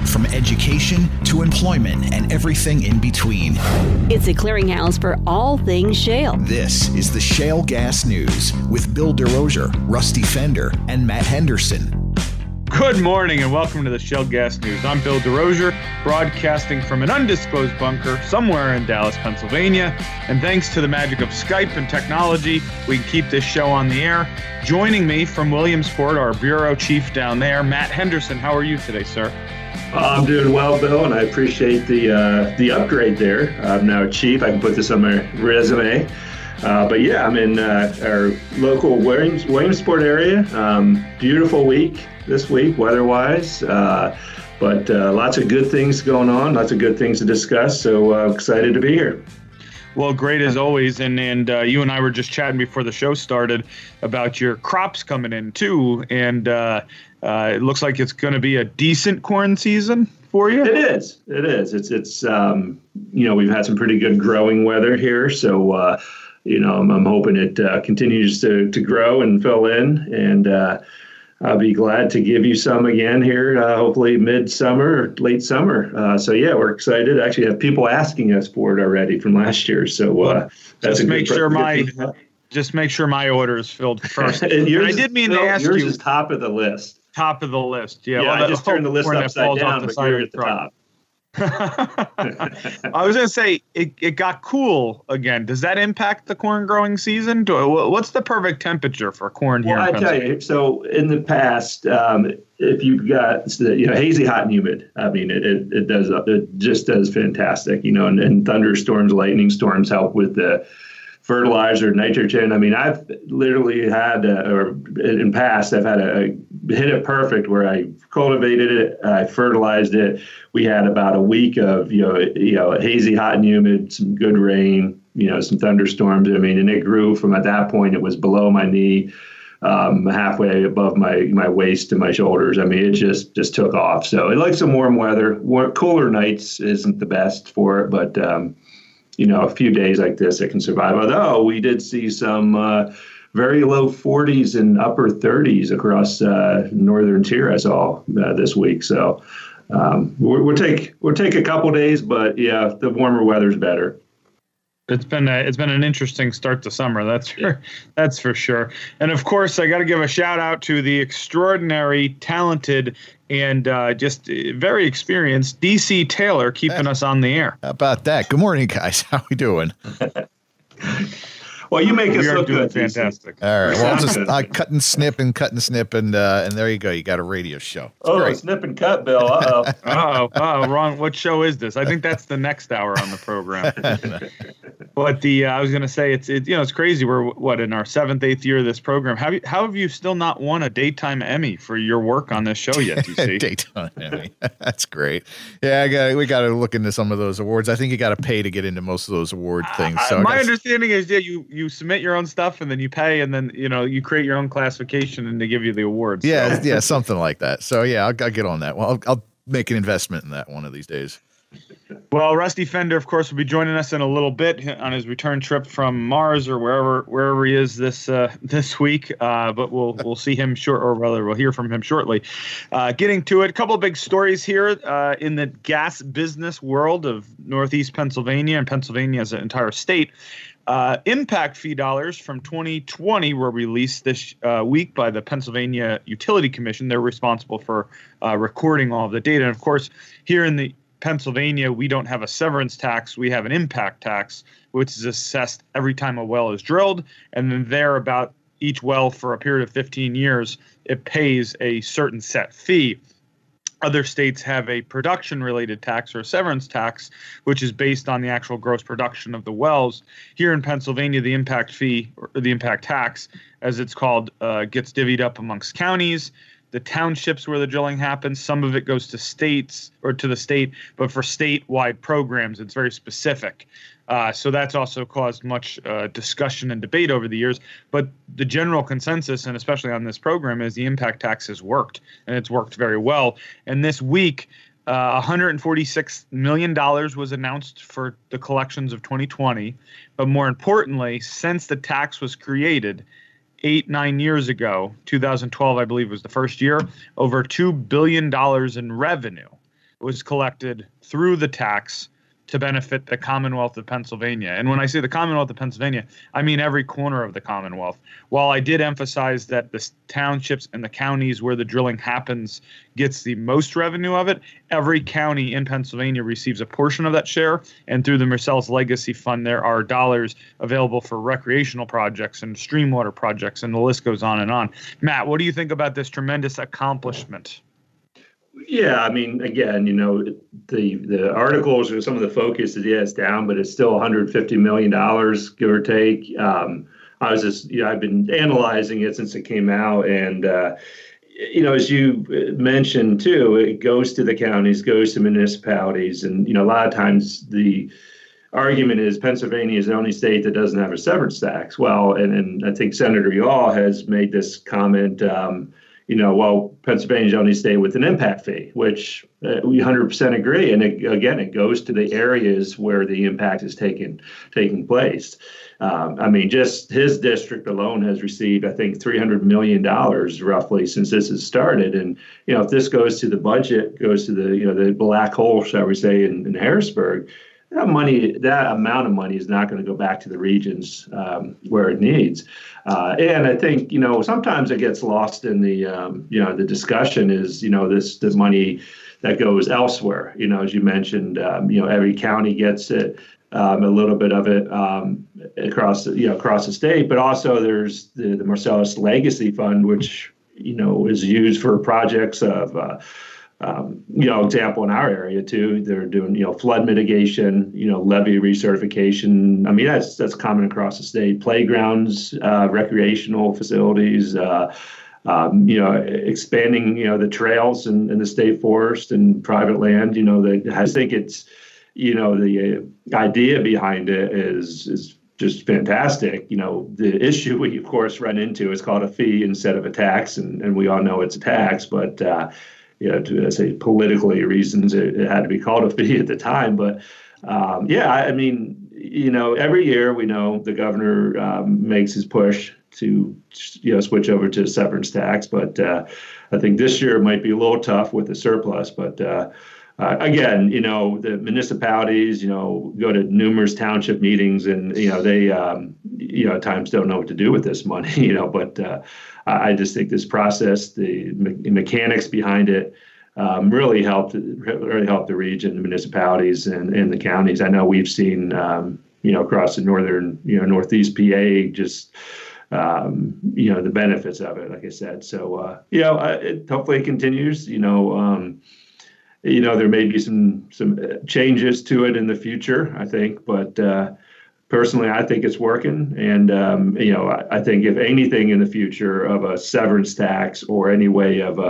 from education to employment and everything in between. It's a clearinghouse for all things shale. This is the Shale Gas News with Bill DeRosier, Rusty Fender, and Matt Henderson. Good morning and welcome to the Shale Gas News. I'm Bill DeRosier, broadcasting from an undisclosed bunker somewhere in Dallas, Pennsylvania. And thanks to the magic of Skype and technology, we can keep this show on the air. Joining me from Williamsport, our bureau chief down there, Matt Henderson. How are you today, sir? I'm doing well, Bill, and I appreciate the upgrade there. I'm now chief. I can put this on my resume. But yeah, I'm in our local Williamsport area. Beautiful week this week, weather-wise. But lots of good things going on, lots of good things to discuss. So excited to be here. Well, great as always. And you and I were just chatting before the show started about your crops coming in too. And it looks like it's going to be a decent corn season for you. It is. It's we've had some pretty good growing weather here. So, I'm hoping it continues to grow and fill in. And I'll be glad to give you some again here, hopefully midsummer or late summer. So, yeah, we're excited. Actually, have people asking us for it already from last year. So that's just make sure my order is filled first. I did mean to ask you. Yours is top of the list. Top of the list. Yeah. Well, I just turned the list upside down, but you're at the top. I was going to say it got cool again. Does that impact the corn growing season? What's the perfect temperature for corn here? Well, I tell you, so in the past, if you've got hazy, hot, and humid, I mean, it just does fantastic. And thunderstorms, lightning storms help with the fertilizer, nitrogen. I mean, I've literally had, in past, I've had hit it perfect where I cultivated it, I fertilized it. We had about a week of, hazy, hot and humid, some good rain, some thunderstorms. I mean, and it grew from at that point, it was below my knee, halfway above my waist to my shoulders. I mean, it just took off. So it likes some warm weather. Cooler nights isn't the best for it, but, a few days like this, it can survive. Although we did see some very low 40s and upper 30s across northern tier, I saw this week. So we'll take a couple days, but yeah, the warmer weather's better. It's been an interesting start to summer. That's for sure. And of course, I got to give a shout out to the extraordinary, talented, and just very experienced DC Taylor keeping us on the air. How about that? Good morning, guys. How we doing? Well, you make us look good. Fantastic. All right. Well, I'll just cut and snip, and there you go. You got a radio show. It's great. Snip and cut, Bill. Uh-oh. Wrong. What show is this? I think that's the next hour on the program. But I was going to say it's crazy. We're in our 7th, 8th year of this program. How have you still not won a daytime Emmy for your work on this show yet? DC? Daytime Emmy. That's great. Yeah, we got to look into some of those awards. I think you got to pay to get into most of those award things. So my understanding is, you submit your own stuff and then you pay, and then you create your own classification and they give you the awards. Yeah, yeah, something like that. So yeah, I'll get on that. Well, I'll make an investment in that one of these days. Well, Rusty Fender, of course, will be joining us in a little bit on his return trip from Mars or wherever he is this week. But we'll see him we'll hear from him shortly. Getting to it, a couple of big stories here in the gas business world of Northeast Pennsylvania and Pennsylvania as an entire state. Impact fee dollars from 2020 were released this week by the Pennsylvania Utility Commission. They're responsible for recording all of the data. And of course, here in the Pennsylvania, we don't have a severance tax. We have an impact tax, which is assessed every time a well is drilled. And then about each well for a period of 15 years, it pays a certain set fee. Other states have a production-related tax or a severance tax, which is based on the actual gross production of the wells. Here in Pennsylvania, the impact fee, or the impact tax, as it's called, gets divvied up amongst counties. The townships where the drilling happens, some of it goes to states or to the state, but for statewide programs, it's very specific. So that's also caused much discussion and debate over the years. But the general consensus, and especially on this program, is the impact tax has worked, and it's worked very well. And this week, $146 million was announced for the collections of 2020. But more importantly, since the tax was created 9 years ago, 2012, I believe, was the first year, over $2 billion in revenue. was collected through the tax to benefit the Commonwealth of Pennsylvania. And when I say the Commonwealth of Pennsylvania, I mean every corner of the Commonwealth. While I did emphasize that the townships and the counties where the drilling happens gets the most revenue of it, every county in Pennsylvania receives a portion of that share. And through the Marcellus Legacy Fund, there are dollars available for recreational projects and streamwater projects, and the list goes on and on. Matt, what do you think about this tremendous accomplishment? Yeah, I mean, again, the articles or some of the focus is, it's down, but it's still $150 million, give or take. I was just, I've been analyzing it since it came out. And, as you mentioned, too, it goes to the counties, goes to municipalities. And, a lot of times the argument is Pennsylvania is the only state that doesn't have a severance tax. Well, and I think Senator Yaw has made this comment, Pennsylvania's the only state with an impact fee, which we 100% agree. And it goes to the areas where the impact is taking place. Just his district alone has received, I think, $300 million roughly since this has started. And, if this goes to the budget, goes to the black hole, shall we say, in Harrisburg, that amount of money is not going to go back to the regions where it needs. And I think, sometimes it gets lost in the discussion is, the money that goes elsewhere. As you mentioned, every county gets it, a little bit of it across the state. But also there's the Marcellus Legacy Fund, which, is used for projects of example in our area too, they're doing, flood mitigation, levee recertification. I mean, that's common across the state. Playgrounds, recreational facilities, expanding, the trails in the state forest and private land. I think it's, the idea behind it is just fantastic. The issue we of course run into is called a fee instead of a tax, and we all know it's a tax, but to say politically reasons, it had to be called a fee at the time. But every year we know the governor makes his push to switch over to severance tax. But I think this year it might be a little tough with the surplus. But again, the municipalities, go to numerous township meetings, and they at times don't know what to do with this money. But I just think this process, the mechanics behind it, really helped the region, the municipalities, and the counties. I know we've seen, across the northern, northeast PA, just the benefits of it. Like I said, so hopefully it continues. There may be some changes to it in the future, I think, but personally, I think it's working. And, I think if anything in the future of a severance tax or any way of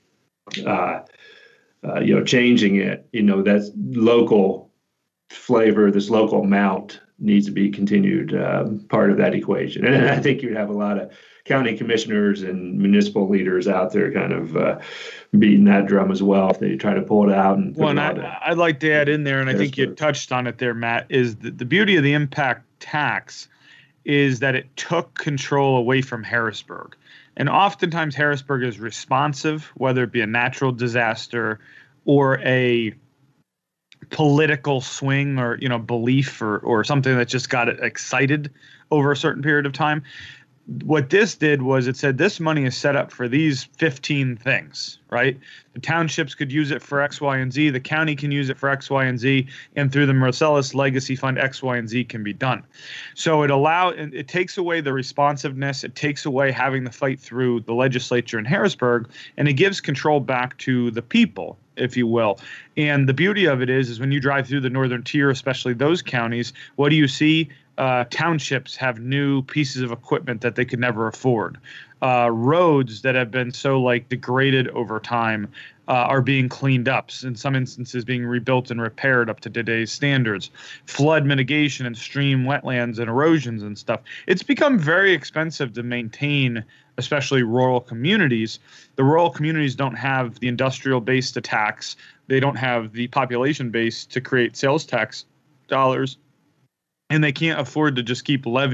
changing it, that local flavor, this local amount needs to be continued part of that equation. And I think you'd have a lot of county commissioners and municipal leaders out there kind of beating that drum as well if they try to pull it out. I'd like to add in there, and I think you touched on it there, Matt, is the beauty of the impact tax is that it took control away from Harrisburg. And oftentimes Harrisburg is responsive, whether it be a natural disaster or a political swing or belief or something that just got it excited over a certain period of time. What this did was it said this money is set up for these 15 things, right? The townships could use it for X, Y, and Z. The county can use it for X, Y, and Z. And through the Marcellus Legacy Fund, X, Y, and Z can be done. So it takes away the responsiveness. It takes away having to fight through the legislature in Harrisburg, and it gives control back to the people, if you will. And the beauty of it is when you drive through the northern tier, especially those counties, what do you see? Townships have new pieces of equipment that they could never afford. Roads that have been so degraded over time are being cleaned up, in some instances being rebuilt and repaired up to today's standards. Flood mitigation and stream wetlands and erosions and stuff. It's become very expensive to maintain, especially rural communities. The rural communities don't have the industrial base to tax. They don't have the population base to create sales tax dollars. And they can't afford to just keep levying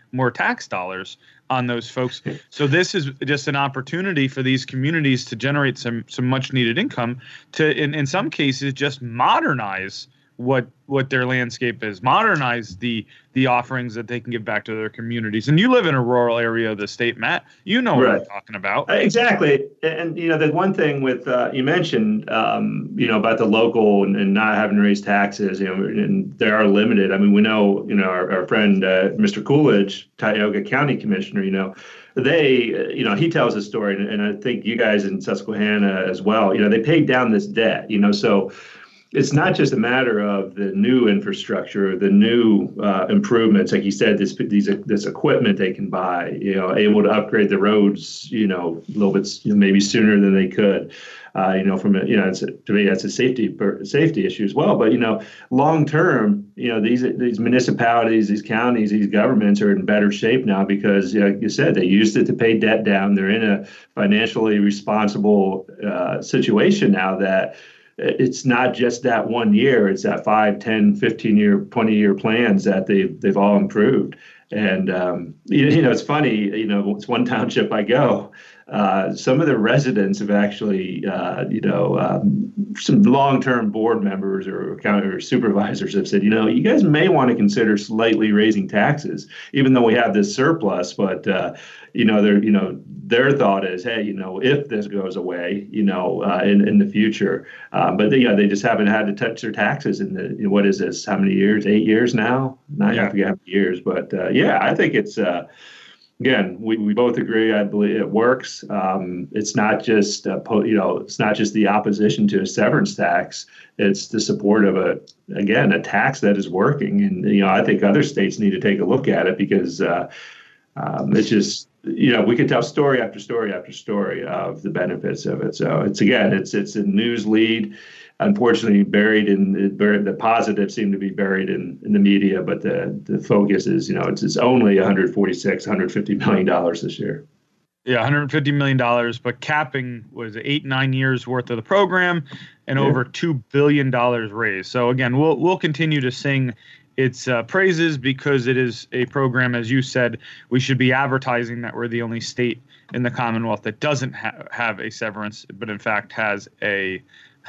more tax dollars on those folks. So this is just an opportunity for these communities to generate some much needed income to, in some cases, just modernize what their landscape is, modernize the offerings that they can give back to their communities. And you live in a rural area of the state, Matt. You know what I'm talking about. Exactly. And, the one thing with, you mentioned, about the local and not having to raise taxes, and they are limited. I mean, we know, our friend, Mr. Coolidge, Tioga County Commissioner, they, he tells a story, and I think you guys in Susquehanna as well, they paid down this debt, so it's not just a matter of the new infrastructure, the new improvements, like you said, this equipment they can buy, able to upgrade the roads, a little bit maybe sooner than they could, from to me that's a safety issue as well. But long term, these municipalities, these counties, these governments are in better shape now because, like you said, they used it to pay debt down. They're in a financially responsible situation now that. It's not just that 1 year, it's that 5, 10, 15-year, 20-year plans that they've all improved. And, it's funny, it's one township I go, some of the residents have actually, some long-term board members or supervisors have said, you guys may want to consider slightly raising taxes, even though we have this surplus. But, their thought is, hey, if this goes away, in the future, but they just haven't had to touch their taxes in what is this? How many years? 8 years now? I forget how many years, but I think it's. Again, we both agree. I believe it works. It's not just it's not just the opposition to a severance tax. It's the support of a tax that is working. And I think other states need to take a look at it because it's just we could tell story after story after story of the benefits of it. So it's a news lead. Unfortunately, the positives seem to be buried in the media, but the focus is, it's only $150 million this year. Yeah, $150 million, but capping was 8-9 years worth of the program and over $2 billion raised. So again, we'll continue to sing its praises because it is a program, as you said, we should be advertising that we're the only state in the Commonwealth that doesn't have a severance, but in fact has a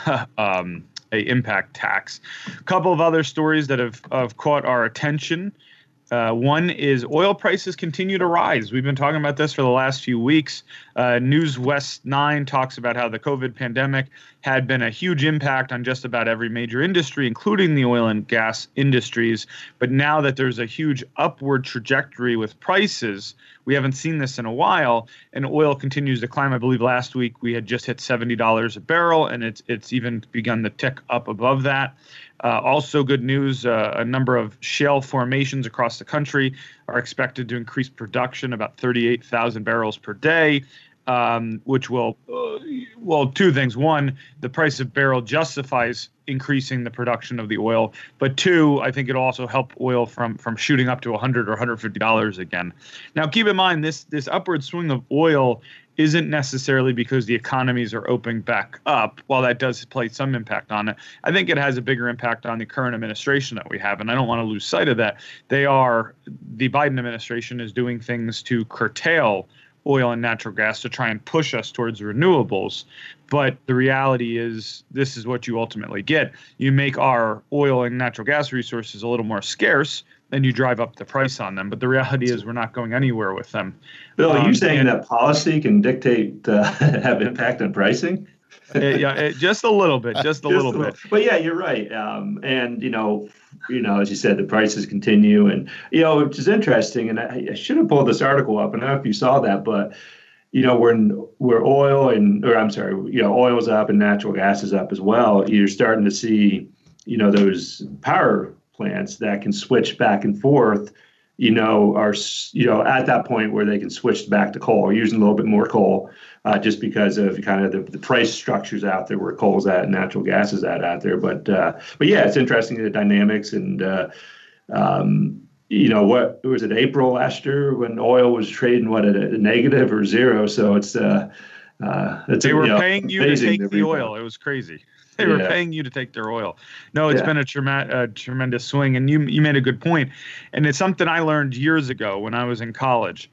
impact tax. A couple of other stories that have caught our attention. One is oil prices continue to rise. We've been talking about this for the last few weeks. News West 9 talks about how the COVID pandemic had been a huge impact on just about every major industry, including the oil and gas industries. But now that there's a huge upward trajectory with prices, we haven't seen this in a while, and oil continues to climb. I believe last week we had just hit $70 a barrel, and it's even begun to tick up above that. Also good news, a number of shale formations across the country are expected to increase production about 38,000 barrels per day, which will, two things. One, the price of barrel justifies increasing the production of the oil. But two, I think it'll also help oil from shooting up to $100 or $150 again. Now, keep in mind, this upward swing of oil isn't necessarily because the economies are opening back up. While that does play some impact on it, I think it has a bigger impact on the current administration that we have. And I don't want to lose sight of that. The Biden administration is doing things to curtail oil and natural gas to try and push us towards renewables. But the reality is this is what you ultimately get. You make our oil and natural gas resources a little more scarce, and you drive up the price on them. But the reality is we're not going anywhere with them. Bill, are you saying that policy can dictate, have impact on pricing? Just a little bit, just a little bit. But yeah, you're right. And, as you said, the prices continue. And, which is interesting. And I should have pulled this article up. I don't know if you saw that, but, where oil's up and natural gas is up as well, you're starting to see, those power plants that can switch back and forth, are, at that point where they can switch back to coal, using a little bit more coal, just because of kind of the price structures out there where coal's at and natural gas is out there. But yeah, it's interesting, the dynamics. And, what was it, April last year when oil was trading, at a negative or zero. So it's, They were paying you to take the oil. It was crazy. They were paying you to take their oil. No, it's been a tremendous swing. And you made a good point. And it's something I learned years ago when I was in college.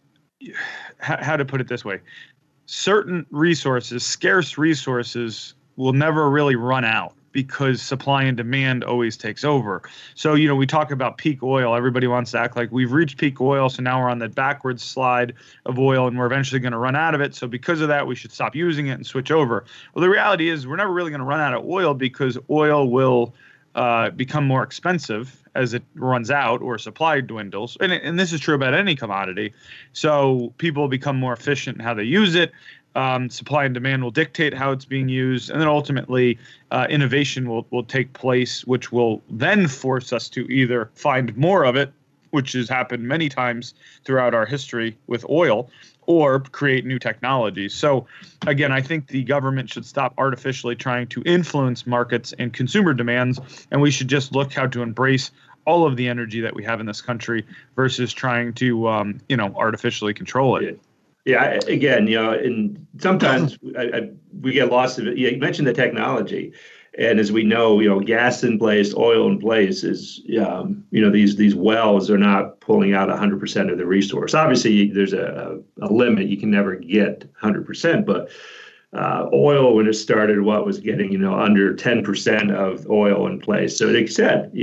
How to put it this way. Certain resources, scarce resources, will never really run out because supply and demand always takes over. So, we talk about peak oil. Everybody wants to act like we've reached peak oil, so now we're on the backwards slide of oil and we're eventually going to run out of it. So because of that, we should stop using it and switch over. Well, the reality is we're never really going to run out of oil because oil will become more expensive as it runs out or supply dwindles. And this is true about any commodity. So people become more efficient in how they use it. Supply and demand will dictate how it's being used. And then ultimately, innovation will take place, which will then force us to either find more of it, which has happened many times throughout our history with oil, or create new technologies. So again, I think the government should stop artificially trying to influence markets and consumer demands, and we should just look how to embrace all of the energy that we have in this country versus trying to, artificially control it. Yeah, again, and sometimes we get lost of it. You mentioned the technology. And as we know, gas in place, oil in place is, these wells are not pulling out 100% of the resource. Obviously, there's a limit. You can never get 100%. But oil, when it started, was getting, under 10% of oil in place. So like you said,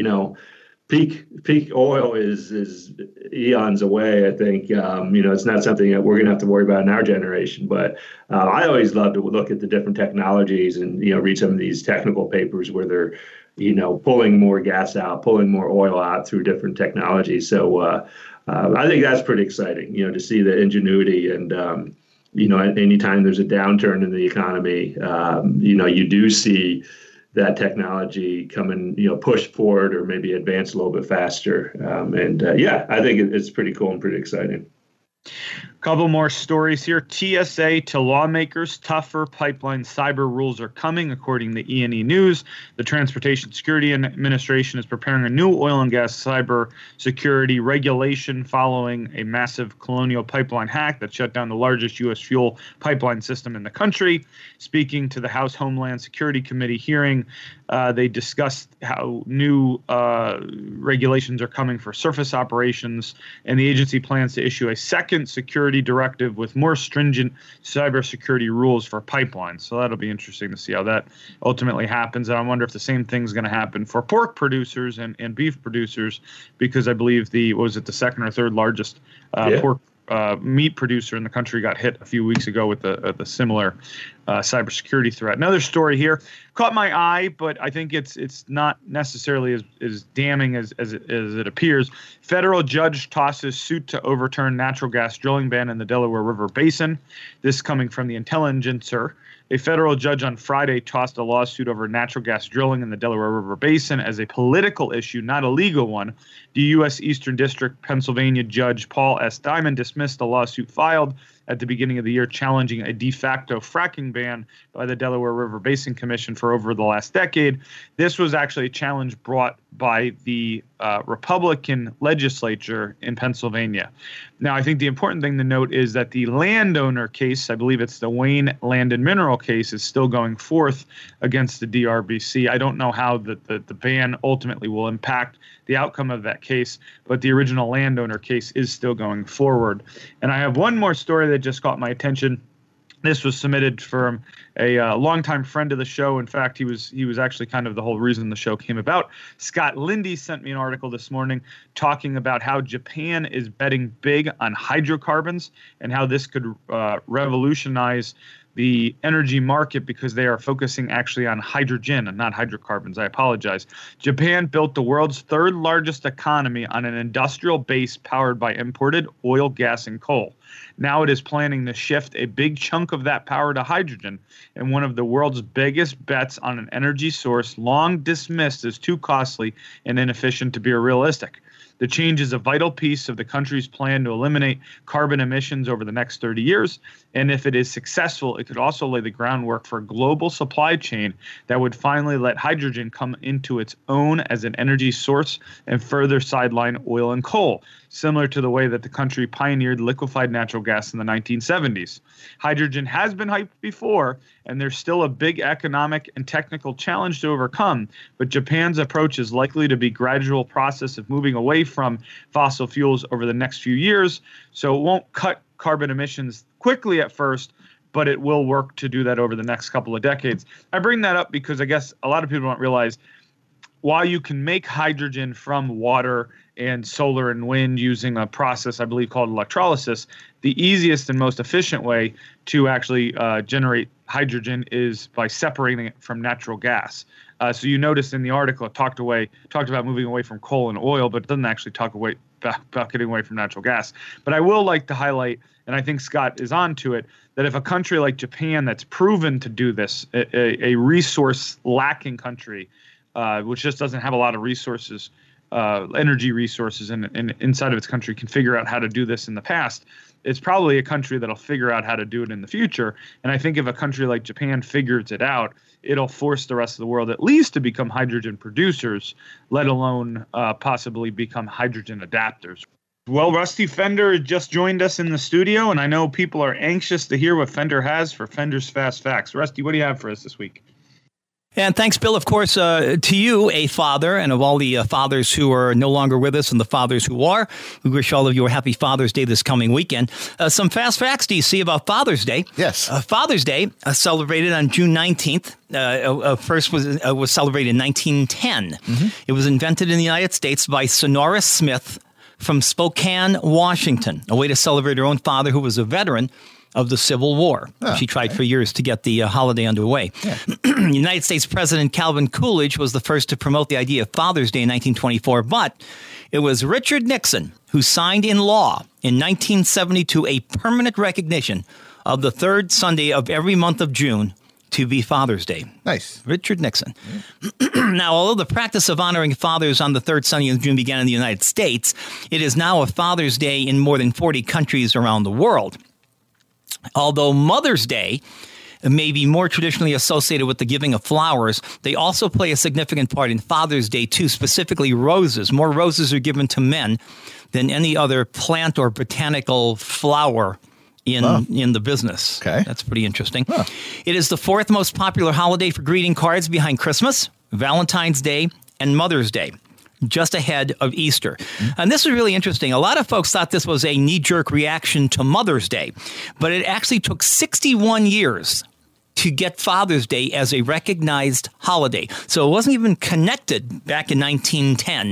peak oil is eons away. I think, it's not something that we're going to have to worry about in our generation. But I always love to look at the different technologies and, read some of these technical papers where they're, pulling more gas out, pulling more oil out through different technologies. So I think that's pretty exciting, to see the ingenuity and, anytime there's a downturn in the economy, you do see that technology coming, push forward or maybe advance a little bit faster. I think it's pretty cool and pretty exciting. Couple more stories here. TSA to lawmakers, tougher pipeline cyber rules are coming, according to E&E News. The Transportation Security Administration is preparing a new oil and gas cyber security regulation following a massive Colonial Pipeline hack that shut down the largest U.S. fuel pipeline system in the country. Speaking to the House Homeland Security Committee hearing, they discussed how new regulations are coming for surface operations, and the agency plans to issue a second security directive with more stringent cybersecurity rules for pipelines. So that'll be interesting to see how that ultimately happens. And I wonder if the same thing's going to happen for pork producers and beef producers, because I believe the second or third largest pork meat producer in the country got hit a few weeks ago with the similar cybersecurity threat. Another story here caught my eye, but I think it's not necessarily as damning as it appears. Federal judge tosses suit to overturn natural gas drilling ban in the Delaware River Basin. This coming from the Intelligencer. A federal judge on Friday tossed a lawsuit over natural gas drilling in the Delaware River Basin as a political issue, not a legal one. The U.S. Eastern District Pennsylvania Judge Paul S. Diamond dismissed the lawsuit filed at the beginning of the year challenging a de facto fracking ban by the Delaware River Basin Commission for over the last decade. This was actually a challenge brought by the Republican legislature in Pennsylvania. Now, I think the important thing to note is that the landowner case, I believe it's the Wayne Land and Mineral case, is still going forth against the DRBC. I don't know how the ban ultimately will impact the outcome of that case, but the original landowner case is still going forward. And I have one more story that just caught my attention. This was submitted from a longtime friend of the show. In fact, he was actually kind of the whole reason the show came about. Scott Lindy sent me an article this morning talking about how Japan is betting big on hydrocarbons and how this could revolutionize the energy market because they are focusing actually on hydrogen and not hydrocarbons. I apologize. Japan built the world's third largest economy on an industrial base powered by imported oil, gas, and coal. Now it is planning to shift a big chunk of that power to hydrogen, and one of the world's biggest bets on an energy source long dismissed as too costly and inefficient to be realistic. The change is a vital piece of the country's plan to eliminate carbon emissions over the next 30 years. And if it is successful, it could also lay the groundwork for a global supply chain that would finally let hydrogen come into its own as an energy source and further sideline oil and coal. similar to the way that the country pioneered liquefied natural gas in the 1970s. Hydrogen has been hyped before, and there's still a big economic and technical challenge to overcome, but Japan's approach is likely to be a gradual process of moving away from fossil fuels over the next few years, so it won't cut carbon emissions quickly at first, but it will work to do that over the next couple of decades. I bring that up because I guess a lot of people don't realize while you can make hydrogen from water and solar and wind using a process I believe called electrolysis, the easiest and most efficient way to actually generate hydrogen is by separating it from natural gas. So you notice in the article it talked about moving away from coal and oil, but it doesn't actually talk about getting away from natural gas. But I will like to highlight, and I think Scott is on to it, that if a country like Japan that's proven to do this, a resource-lacking country, which just doesn't have a lot of resources, energy resources inside of its country, can figure out how to do this in the past, it's probably a country that'll figure out how to do it in the future. And I think if a country like Japan figures it out, it'll force the rest of the world at least to become hydrogen producers, let alone possibly become hydrogen adapters. Well, Rusty Fender just joined us in the studio, and I know people are anxious to hear what Fender has for Fender's Fast Facts. Rusty, what do you have for us this week? And thanks, Bill, of course, to you, a father, and of all the fathers who are no longer with us and the fathers who are. We wish all of you a happy Father's Day this coming weekend. Some fast facts, DC, about Father's Day. Yes. Father's Day, celebrated on June 19th. First was celebrated in 1910. Mm-hmm. It was invented in the United States by Sonora Smith from Spokane, Washington, a way to celebrate her own father, who was a veteran of the Civil War. She tried for years to get the holiday underway. Yeah. United States President Calvin Coolidge was the first to promote the idea of Father's Day in 1924, but it was Richard Nixon who signed in law in 1972 a permanent recognition of the third Sunday of every month of June to be Father's Day. Nice. Richard Nixon. Now, although the practice of honoring fathers on the third Sunday of June began in the United States, it is now a Father's Day in more than 40 countries around the world. Although Mother's Day may be more traditionally associated with the giving of flowers, they also play a significant part in Father's Day, too, specifically roses. More roses are given to men than any other plant or botanical flower in the business. Okay. That's pretty interesting. Huh. It is the fourth most popular holiday for greeting cards behind Christmas, Valentine's Day, and Mother's Day, just ahead of Easter. Mm-hmm. And this is really interesting. A lot of folks thought this was a knee-jerk reaction to Mother's Day, but it actually took 61 years to get Father's Day as a recognized holiday. So it wasn't even connected back in 1910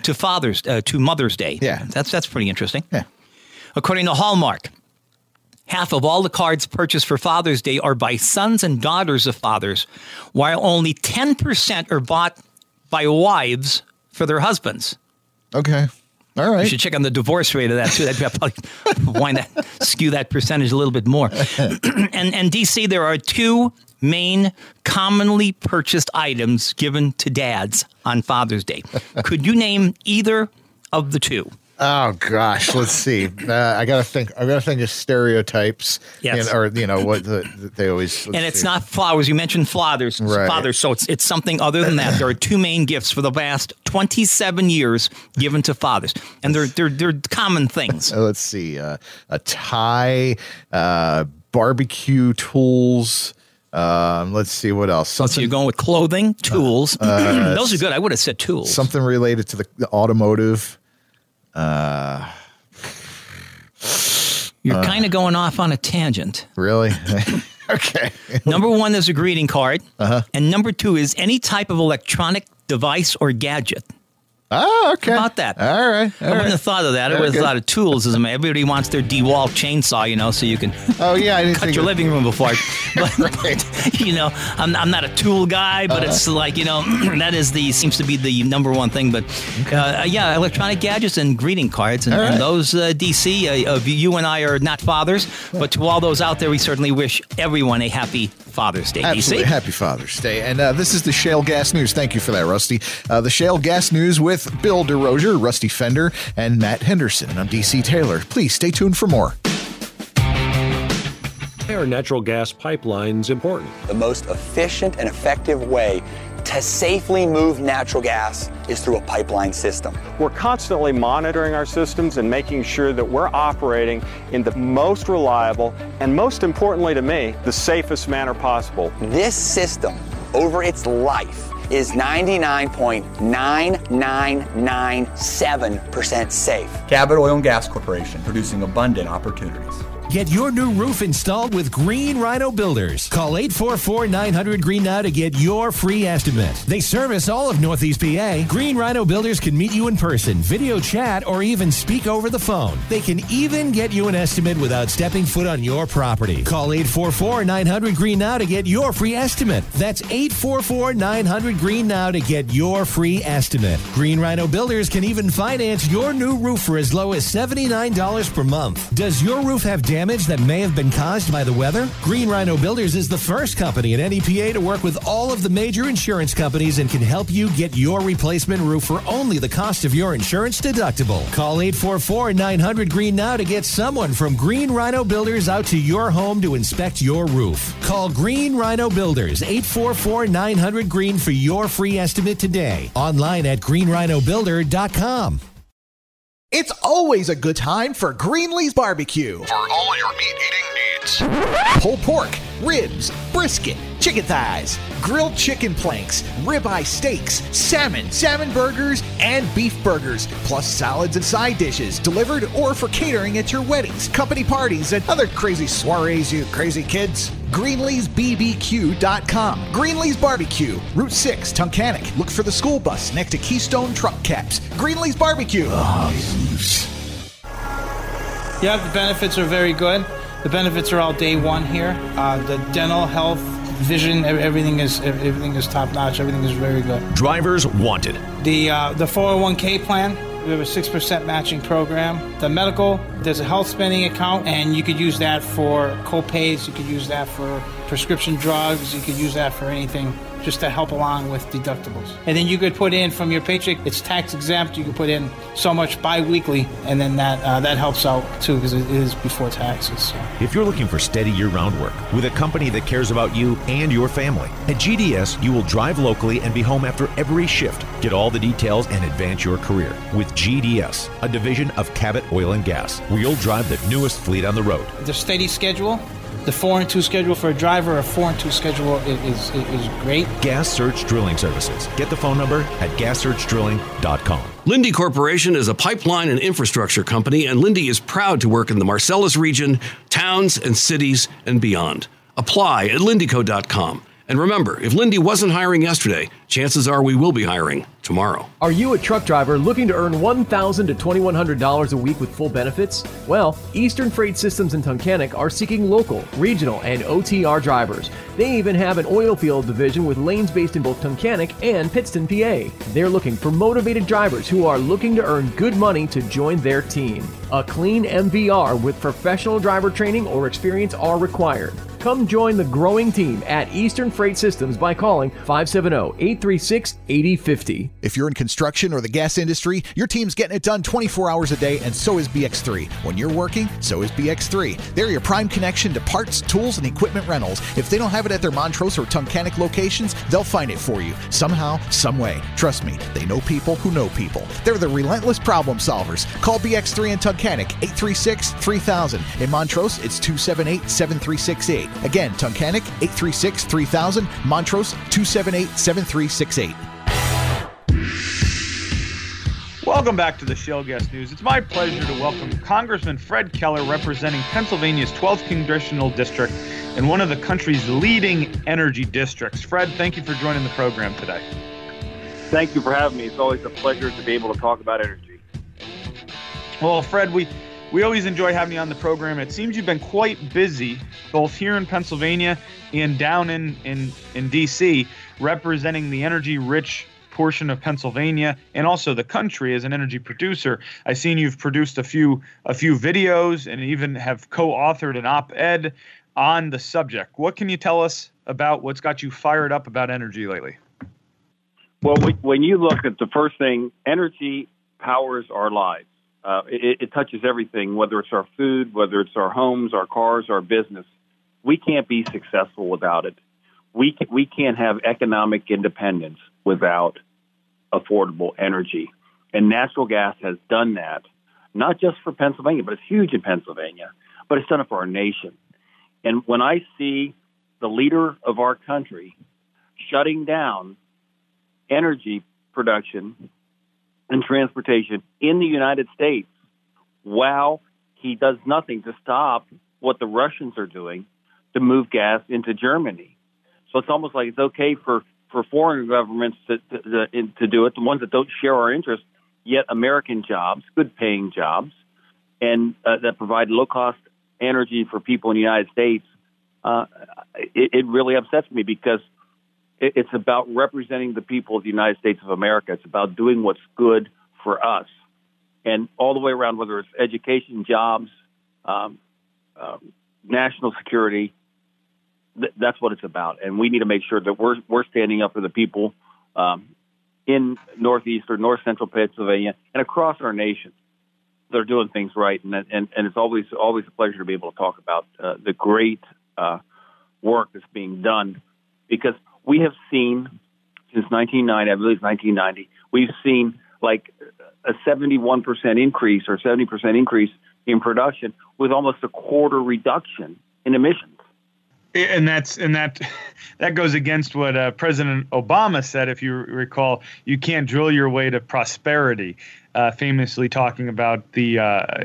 to Mother's Day. Yeah. That's pretty interesting. Yeah. According to Hallmark, half of all the cards purchased for Father's Day are by sons and daughters of fathers, while only 10% are bought by wives for their husbands. Okay. All right. You should check on the divorce rate of that, too. That'd probably skew that percentage a little bit more. And DC, there are two main commonly purchased items given to dads on Father's Day. Could you name either of the two? Oh gosh, let's see. I gotta think of stereotypes. Yes. Or what they always. And it's not flowers. You mentioned fathers, so it's something other than that. There are two main gifts for the last 27 years given to fathers, and they're common things. Let's see, a tie, barbecue tools. Let's see what else. So you're going with clothing, tools. Those are good. I would have said tools. Something related to the automotive. You're kind of going off on a tangent. Really? Okay. Number one is a greeting card. And number two is any type of electronic device or gadget. Oh, okay. How about that? All right. I wouldn't have thought of that. I would have thought of tools. Everybody wants their DeWalt chainsaw, so you can cut your living room apart. But, I'm not a tool guy, but it's like, that seems to be the number one thing. But, electronic gadgets and greeting cards. And those, DC, you and I are not fathers, but to all those out there, we certainly wish everyone a happy Father's Day. Absolutely. DC? Happy Father's Day. And this is the Shale Gas News. Thank you for that, Rusty. The Shale Gas News with Bill DeRosier, Rusty Fender, and Matt Henderson. And I'm DC Taylor. Please stay tuned for more. Are natural gas pipelines important? The most efficient and effective way to has safely moved natural gas is through a pipeline system. We're constantly monitoring our systems and making sure that we're operating in the most reliable and, most importantly to me, the safest manner possible. This system, over its life, is 99.9997% safe. Cabot Oil and Gas Corporation, producing abundant opportunities. Get your new roof installed with Green Rhino Builders. Call 844-900-GREEN now to get your free estimate. They service all of Northeast PA. Green Rhino Builders can meet you in person, video chat, or even speak over the phone. They can even get you an estimate without stepping foot on your property. Call 844-900-GREEN now to get your free estimate. That's 844-900-GREEN now to get your free estimate. Green Rhino Builders can even finance your new roof for as low as $79 per month. Does your roof have damage that may have been caused by the weather? Green Rhino Builders is the first company in NEPA to work with all of the major insurance companies and can help you get your replacement roof for only the cost of your insurance deductible. Call 844-900-GREEN now to get someone from Green Rhino Builders out to your home to inspect your roof. Call Green Rhino Builders, 844-900-GREEN for your free estimate today. Online at greenrhinobuilder.com. It's always a good time for Greenlee's Barbecue. For all your meat-eating needs. Pulled pork, ribs, brisket, chicken thighs, grilled chicken planks, ribeye steaks, salmon burgers, and beef burgers, plus salads and side dishes, delivered or for catering at your weddings, company parties, and other crazy soirees, you crazy kids. Greenlee'sBBQ.com. Greenlee's Barbecue, Route 6, Tunkhannock. Look for the school bus next to Keystone Truck Caps. Greenlee's Barbecue. Yeah, the benefits are very good. The benefits are all day one here. The dental, health, vision, everything is top notch. Everything is very good. Drivers wanted. The 401k plan. We have a 6% matching program. The medical, there's a health spending account, and you could use that for co-pays. You could use that for prescription drugs. You could use that for anything just to help along with deductibles. And then you could put in from your paycheck, it's tax exempt. You could put in so much bi-weekly, and then that helps out too because it is before taxes. So. If you're looking for steady year-round work with a company that cares about you and your family, at GDS, you will drive locally and be home after every shift. Get all the details and advance your career with GDS, a division of Cabot Oil and Gas, where you'll drive the newest fleet on the road. The steady schedule, the 4-and-2 schedule for a driver, a 4-and-2 schedule is great. Gas Search Drilling Services. Get the phone number at gassearchdrilling.com. Lindy Corporation is a pipeline and infrastructure company, and Lindy is proud to work in the Marcellus region, towns and cities, and beyond. Apply at lindyco.com. And remember, if Lindy wasn't hiring yesterday, chances are we will be hiring tomorrow. Are you a truck driver looking to earn $1,000 to $2,100 a week with full benefits? Well, Eastern Freight Systems in Tunkhannock are seeking local, regional, and OTR drivers. They even have an oil field division with lanes based in both Tunkhannock and Pittston, PA. They're looking for motivated drivers who are looking to earn good money to join their team. A clean MVR with professional driver training or experience are required. Come join the growing team at Eastern Freight Systems by calling 570-836-8050. If you're in construction or the gas industry, your team's getting it done 24 hours a day, and so is BX3. When you're working, so is BX3. They're your prime connection to parts, tools, and equipment rentals. If they don't have it at their Montrose or Tunkhannock locations, they'll find it for you, somehow, some way. Trust me, they know people who know people. They're the relentless problem solvers. Call BX3 in Tunkhannock, 836-3000. In Montrose, it's 278-7368. Again, Tunkhannock, 836-3000. Montrose, 278-7368. Welcome back to the Shale Gas News. It's my pleasure to welcome Congressman Fred Keller, representing Pennsylvania's 12th Congressional District and one of the country's leading energy districts. Fred, thank you for joining the program today. Thank you for having me. It's always a pleasure to be able to talk about energy. Well, Fred, we always enjoy having you on the program. It seems you've been quite busy, both here in Pennsylvania and down in D.C., representing the energy-rich portion of Pennsylvania and also the country as an energy producer. I've seen you've produced a few videos and even have co-authored an op-ed on the subject. What can you tell us about what's got you fired up about energy lately? Well, when you look at the first thing, energy powers our lives. It touches everything, whether it's our food, whether it's our homes, our cars, our business. We can't be successful without it. we can't have economic independence without affordable energy. And natural gas has done that, not just for Pennsylvania, but it's huge in Pennsylvania, but it's done it for our nation. And when I see the leader of our country shutting down energy production and transportation in the United States, while he does nothing to stop what the Russians are doing to move gas into Germany. So it's almost like it's okay for foreign governments to do it, the ones that don't share our interests, yet American jobs, good-paying jobs, and that provide low-cost energy for people in the United States. It really upsets me because it's about representing the people of the United States of America. It's about doing what's good for us. And all the way around, whether it's education, jobs, national security, that's what it's about. And we need to make sure that we're standing up for the people in northeast or north central Pennsylvania and across our nation that are doing things right. And it's always a pleasure to be able to talk about the great work that's being done, because we have seen since 1990, I believe it's 1990, we've seen like a 71% increase or 70% increase in production with almost a quarter reduction in emissions. And that goes against what President Obama said. If you recall, you can't drill your way to prosperity. Famously talking about the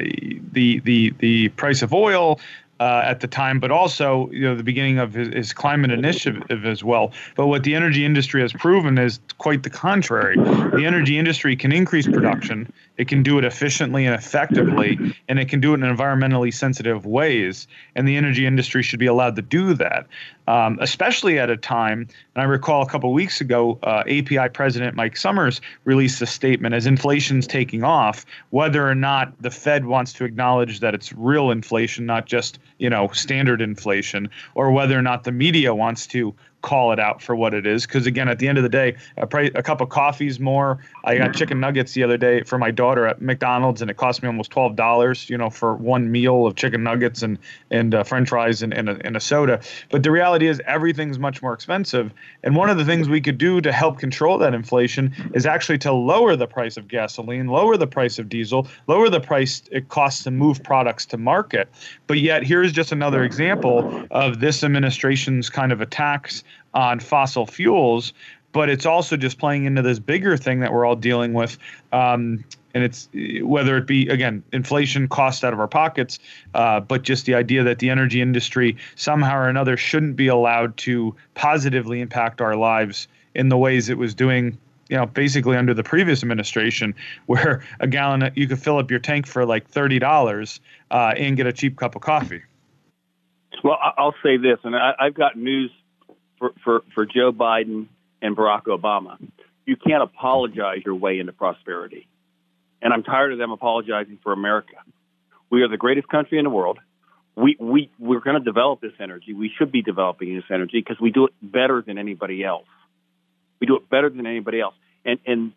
price of oil at the time, but also the beginning of his climate initiative as well. But what the energy industry has proven is quite the contrary. The energy industry can increase production, it can do it efficiently and effectively, and it can do it in environmentally sensitive ways. And the energy industry should be allowed to do that, especially at a time. And I recall a couple of weeks ago, API President Mike Summers released a statement as inflation's taking off, whether or not the Fed wants to acknowledge that it's real inflation, not just standard inflation, or whether or not the media wants to call it out for what it is. Because again, at the end of the day, a cup of coffee's more. I got chicken nuggets the other day for my daughter at McDonald's, and it cost me almost $12, for one meal of chicken nuggets and French fries and a soda. But the reality is everything's much more expensive. And one of the things we could do to help control that inflation is actually to lower the price of gasoline, lower the price of diesel, lower the price it costs to move products to market. But yet here's just another example of this administration's kind of attacks on fossil fuels, but it's also just playing into this bigger thing that we're all dealing with. And it's whether it be, again, inflation, cost out of our pockets, but just the idea that the energy industry somehow or another shouldn't be allowed to positively impact our lives in the ways it was doing, basically under the previous administration, where a gallon, you could fill up your tank for like $30 and get a cheap cup of coffee. Well, I'll say this, and I've got news for Joe Biden and Barack Obama. You can't apologize your way into prosperity. And I'm tired of them apologizing for America. We are the greatest country in the world. We're going to develop this energy. We should be developing this energy because we do it better than anybody else. We do it better than anybody else. And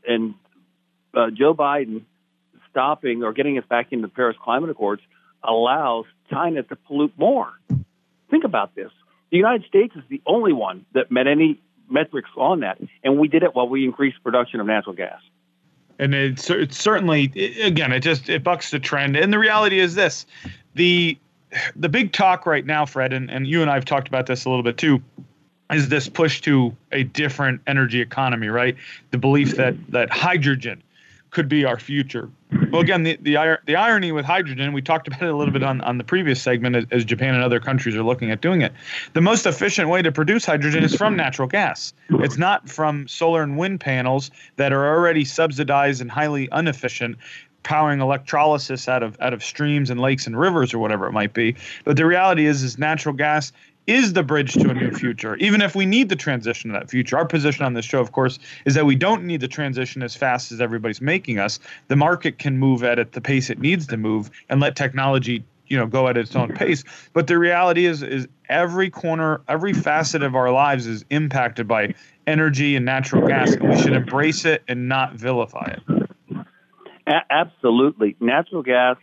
Joe Biden stopping or getting us back into the Paris Climate Accords allows China to pollute more. Think about this. The United States is the only one that met any metrics on that, and we did it while we increased production of natural gas. And it's certainly, again, it bucks the trend. And the reality is this: the big talk right now, Fred, and you and I have talked about this a little bit too, is this push to a different energy economy, right? The belief that hydrogen could be our future. Well, again, the irony with hydrogen, we talked about it a little bit on the previous segment as Japan and other countries are looking at doing it. The most efficient way to produce hydrogen is from natural gas. It's not from solar and wind panels that are already subsidized and highly inefficient, powering electrolysis out of streams and lakes and rivers or whatever it might be. But the reality is natural gas is the bridge to a new future, even if we need the transition to that future. Our position on this show, of course, is that we don't need the transition as fast as everybody's making us. The market can move at the pace it needs to move and let technology, go at its own pace. But the reality is every corner, every facet of our lives is impacted by energy and natural gas, and we should embrace it and not vilify it. Absolutely. Natural gas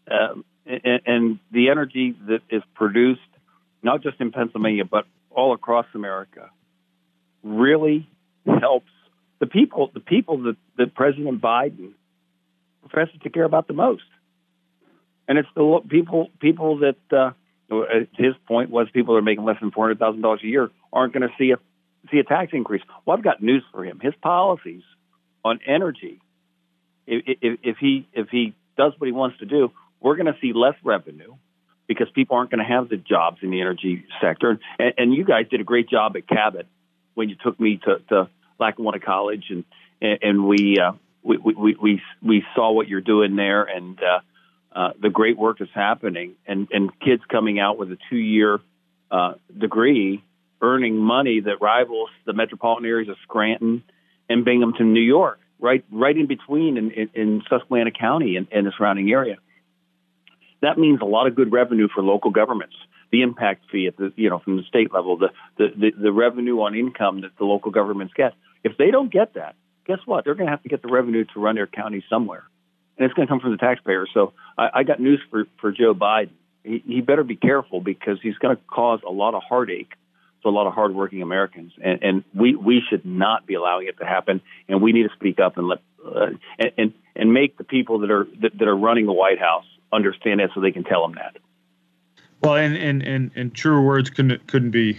and the energy that is produced not just in Pennsylvania, but all across America, really helps the people that President Biden professes to care about the most. And it's the people that, his point was people that are making less than $400,000 a year aren't going to see a tax increase. Well, I've got news for him. His policies on energy, if he does what he wants to do, we're going to see less revenue because people aren't going to have the jobs in the energy sector. And you guys did a great job at Cabot when you took me to Lackawanna College, and we saw what you're doing there, and the great work that's happening, and kids coming out with a 2-year degree, earning money that rivals the metropolitan areas of Scranton and Binghamton, New York, right in between in Susquehanna County and the surrounding area. That means a lot of good revenue for local governments. The impact fee at from the state level, the revenue on income that the local governments get. If they don't get that, guess what? They're going to have to get the revenue to run their county somewhere, and it's going to come from the taxpayer. So I got news for Joe Biden. He better be careful because he's going to cause a lot of heartache to a lot of hardworking Americans, and we should not be allowing it to happen. And we need to speak up and let and make the people that are running the White House understand that, so they can tell them that. Well, and truer words couldn't be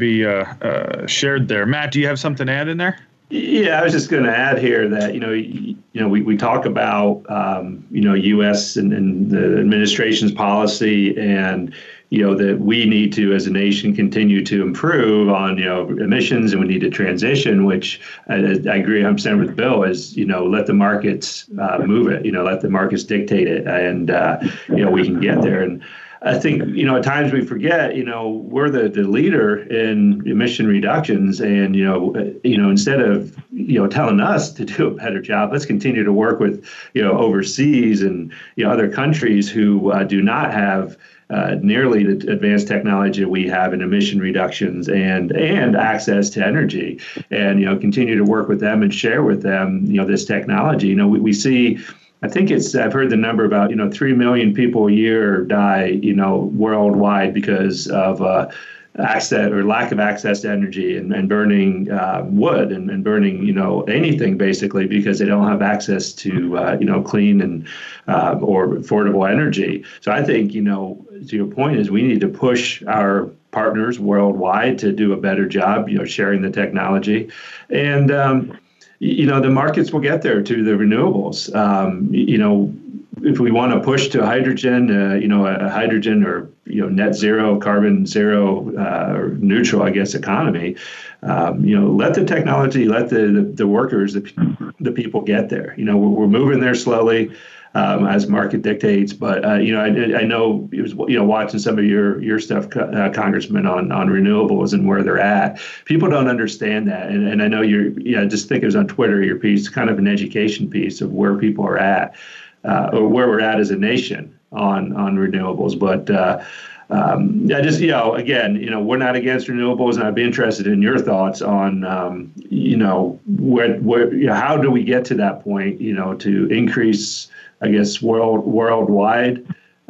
shared there. Matt, do you have something to add in there? Yeah, I was just going to add here that we talk about U.S. and the administration's policy, and that we need to, as a nation, continue to improve on emissions, and we need to transition. Which I agree 100% with Bill. Is let the markets move it. Let the markets dictate it, and we can get there. And I think, at times we forget, we're the leader in emission reductions, and, instead of, telling us to do a better job, let's continue to work with, overseas and, other countries who do not have nearly the advanced technology that we have in emission reductions and access to energy, and, continue to work with them and share with them, this technology. We see, I think I've heard the number about, 3 million people a year die, worldwide because of access or lack of access to energy and burning wood and burning, anything basically because they don't have access to, clean and or affordable energy. So I think, to your point is we need to push our partners worldwide to do a better job, sharing the technology. And, the markets will get there to the renewables. If we want to push to hydrogen, a hydrogen or, net zero, carbon zero, or neutral, I guess, economy, let the technology, let the workers, the people get there. We're moving there slowly. As market dictates, but I know it was watching some of your stuff, Congressman, on renewables and where they're at. People don't understand that, and I know I just think it was on Twitter. Your piece, kind of an education piece of where people are at, or where we're at as a nation on renewables. But I just again, we're not against renewables, and I'd be interested in your thoughts on where how do we get to that point, to increase, I guess, worldwide,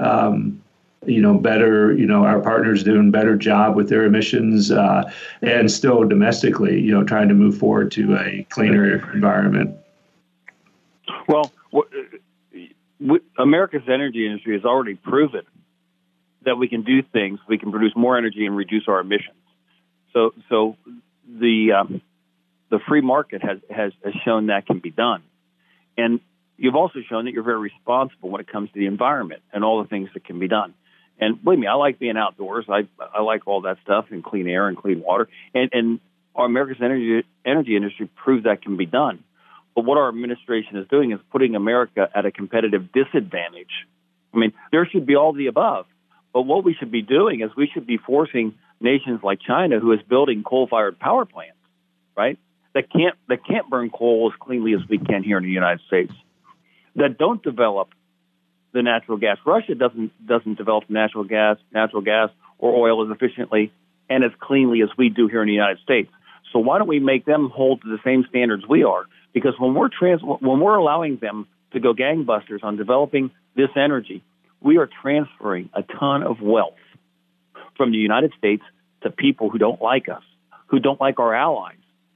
better, our partners doing a better job with their emissions, and still domestically, trying to move forward to a cleaner environment. Well, America's energy industry has already proven that we can do things, we can produce more energy and reduce our emissions. So the free market has shown that can be done. And you've also shown that you're very responsible when it comes to the environment and all the things that can be done. And believe me, I like being outdoors. I like all that stuff and clean air and clean water. And our America's energy industry proves that can be done. But what our administration is doing is putting America at a competitive disadvantage. I mean, there should be all the above. But what we should be doing is we should be forcing nations like China, who is building coal-fired power plants, right, that can't burn coal as cleanly as we can here in the United States, that don't develop the natural gas. Russia doesn't develop natural gas or oil as efficiently and as cleanly as we do here in the United States. So why don't we make them hold to the same standards we are? Because when we're allowing them to go gangbusters on developing this energy, we are transferring a ton of wealth from the United States to people who don't like us, who don't like our allies,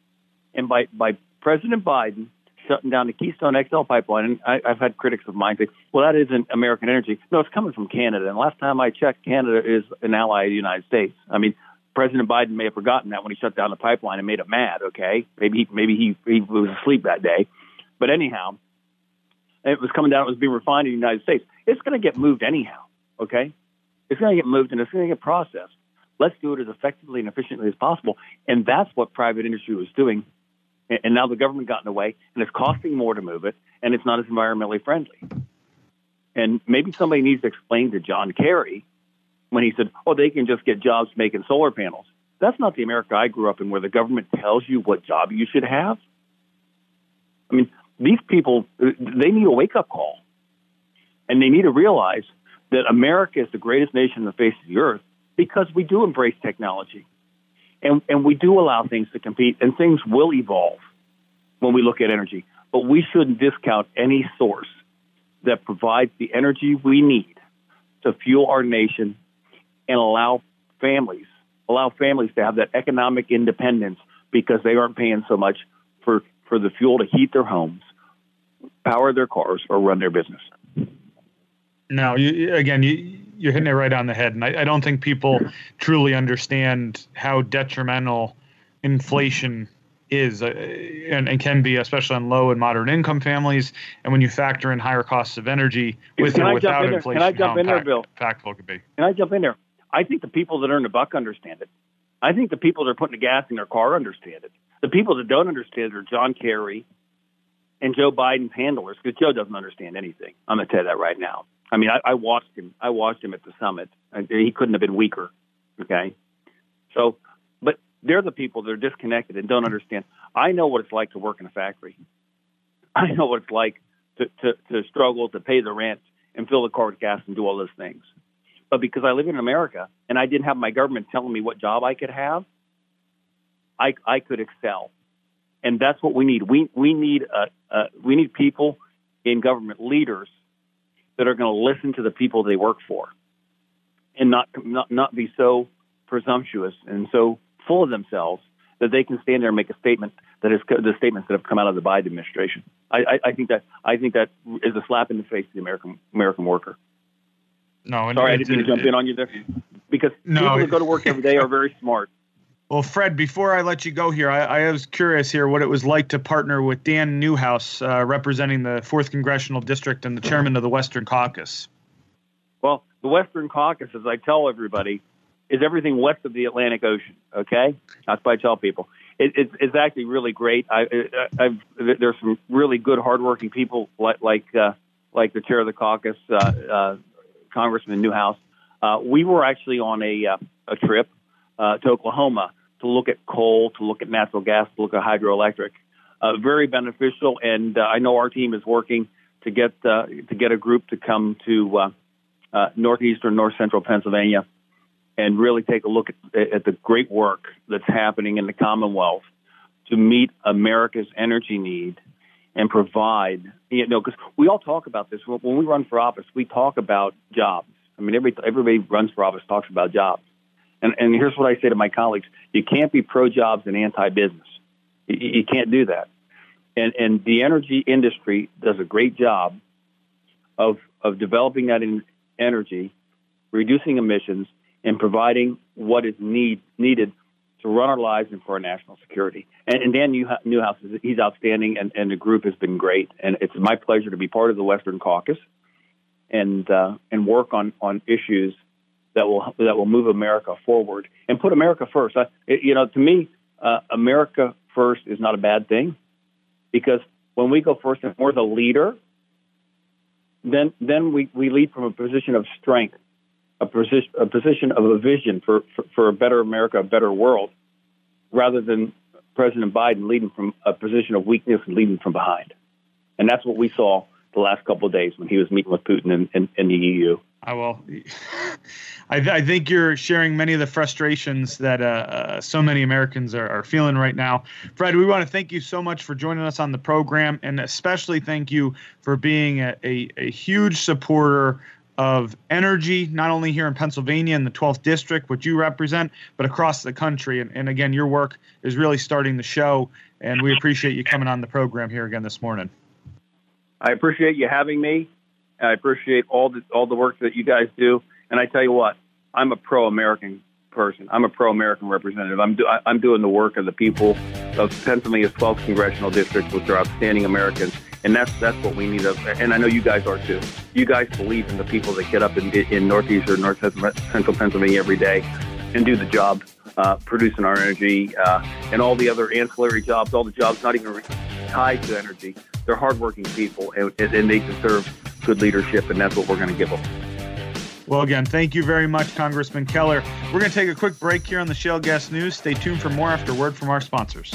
And by President Biden shutting down the Keystone XL pipeline, and I've had critics of mine say, well, that isn't American energy. No, it's coming from Canada. And last time I checked, Canada is an ally of the United States. I mean, President Biden may have forgotten that when he shut down the pipeline and made it mad, okay? Maybe he was asleep that day. But anyhow, it was coming down, it was being refined in the United States. It's going to get moved anyhow, okay? It's going to get moved and it's going to get processed. Let's do it as effectively and efficiently as possible. And that's what private industry was doing. And now the government got in the way, and it's costing more to move it, and it's not as environmentally friendly. And maybe somebody needs to explain to John Kerry when he said, oh, they can just get jobs making solar panels. That's not the America I grew up in, where the government tells you what job you should have. I mean, these people, they need a wake-up call. And they need to realize that America is the greatest nation on the face of the earth because we do embrace technology. And we do allow things to compete, and things will evolve when we look at energy. But we shouldn't discount any source that provides the energy we need to fuel our nation and allow families to have that economic independence because they aren't paying so much for the fuel to heat their homes, power their cars, or run their business. No, you're hitting it right on the head. And I don't think people truly understand how detrimental inflation is and can be, especially on low and moderate income families. And when you factor in higher costs of energy with or without inflation, how impactful it could be. Can I jump in there? I think the people that earn the buck understand it. I think the people that are putting the gas in their car understand it. The people that don't understand it are John Kerry and Joe Biden's handlers, because Joe doesn't understand anything. I'm going to tell you that right now. I mean, I watched him. I watched him at the summit. He couldn't have been weaker. Okay. So, but they're the people that are disconnected and don't understand. I know what it's like to work in a factory. I know what it's like to struggle to pay the rent and fill the car with gas and do all those things. But because I live in America and I didn't have my government telling me what job I could have, I could excel. And that's what we need. We need people in government, leaders that are going to listen to the people they work for, and not be so presumptuous and so full of themselves that they can stand there and make a statement that is the statements that have come out of the Biden administration. I think that is a slap in the face to the American worker. No, sorry, I didn't mean to jump in on you there, because people that go to work every day are very smart. Well, Fred, before I let you go here, I was curious here what it was like to partner with Dan Newhouse, representing the 4th Congressional District and the chairman of the Western Caucus. Well, the Western Caucus, as I tell everybody, is everything west of the Atlantic Ocean, okay? That's what I tell people. It's actually really great. There's some really good, hardworking people like the chair of the caucus, Congressman Newhouse. We were actually on a trip to Oklahoma to look at coal, to look at natural gas, to look at hydroelectric. Very beneficial, and I know our team is working to get a group to come to northeastern, north central Pennsylvania, and really take a look at the great work that's happening in the Commonwealth to meet America's energy need and provide. Because we all talk about this when we run for office. We talk about jobs. I mean, everybody runs for office talks about jobs. And here's what I say to my colleagues: you can't be pro-jobs and anti-business. You can't do that. And the energy industry does a great job of developing that energy, reducing emissions, and providing what is needed to run our lives and for our national security. And Dan Newhouse, he's outstanding, and the group has been great. And it's my pleasure to be part of the Western Caucus and work on issues that will move America forward and put America first. To me, America first is not a bad thing, because when we go first and we're the leader, then we lead from a position of strength, a position of a vision for a better America, a better world, rather than President Biden leading from a position of weakness and leading from behind. And that's what we saw the last couple of days when he was meeting with Putin in the EU. I think you're sharing many of the frustrations that so many Americans are feeling right now. Fred, we want to thank you so much for joining us on the program, and especially thank you for being a huge supporter of energy, not only here in Pennsylvania in the 12th district, which you represent, but across the country. And again, your work is really starting to show, and we appreciate you coming on the program here again this morning. I appreciate you having me. I appreciate all the work that you guys do. And I tell you what, I'm a pro-American person. I'm a pro-American representative. I'm doing the work of the people of Pennsylvania's 12th congressional district, which are outstanding Americans, and that's what we need. And I know you guys are too. You guys believe in the people that get up in Northeast or North Central Pennsylvania every day and do the job, producing our energy and all the other ancillary jobs, all the jobs not even tied to energy. They're hardworking people, and they deserve good leadership, and that's what we're going to give them. Well, again, thank you very much, Congressman Keller. We're going to take a quick break here on the Shale Gas News. Stay tuned for more after word from our sponsors.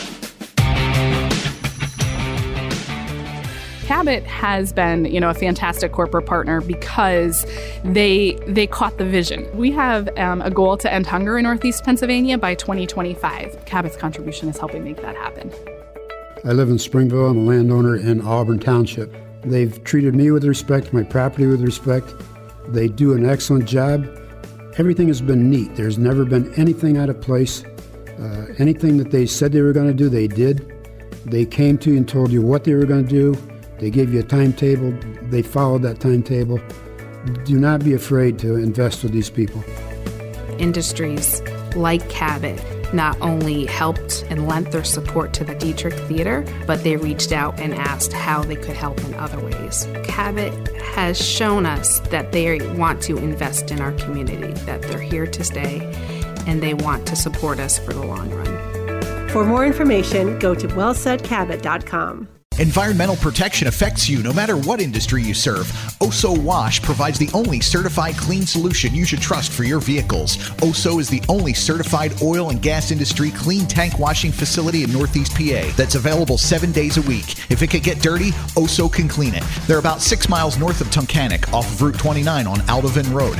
Cabot has been, a fantastic corporate partner because they caught the vision. We have a goal to end hunger in Northeast Pennsylvania by 2025. Cabot's contribution is helping make that happen. I live in Springville. I'm a landowner in Auburn Township. They've treated me with respect, my property with respect. They do an excellent job. Everything has been neat. There's never been anything out of place. Anything that they said they were going to do, they did. They came to you and told you what they were going to do. They gave you a timetable. They followed that timetable. Do not be afraid to invest with these people. Industries like Cabot not only helped and lent their support to the Dietrich Theater, but they reached out and asked how they could help in other ways. Cabot has shown us that they want to invest in our community, that they're here to stay, and they want to support us for the long run. For more information, go to wellsaidcabot.com. Environmental protection affects you no matter what industry you serve. Oso Wash provides the only certified clean solution you should trust for your vehicles. Oso is the only certified oil and gas industry clean tank washing facility in Northeast PA that's available 7 days a week. If it could get dirty, Oso can clean it. They're about 6 miles north of Tunkhannock off of Route 29 on Aldovan Road.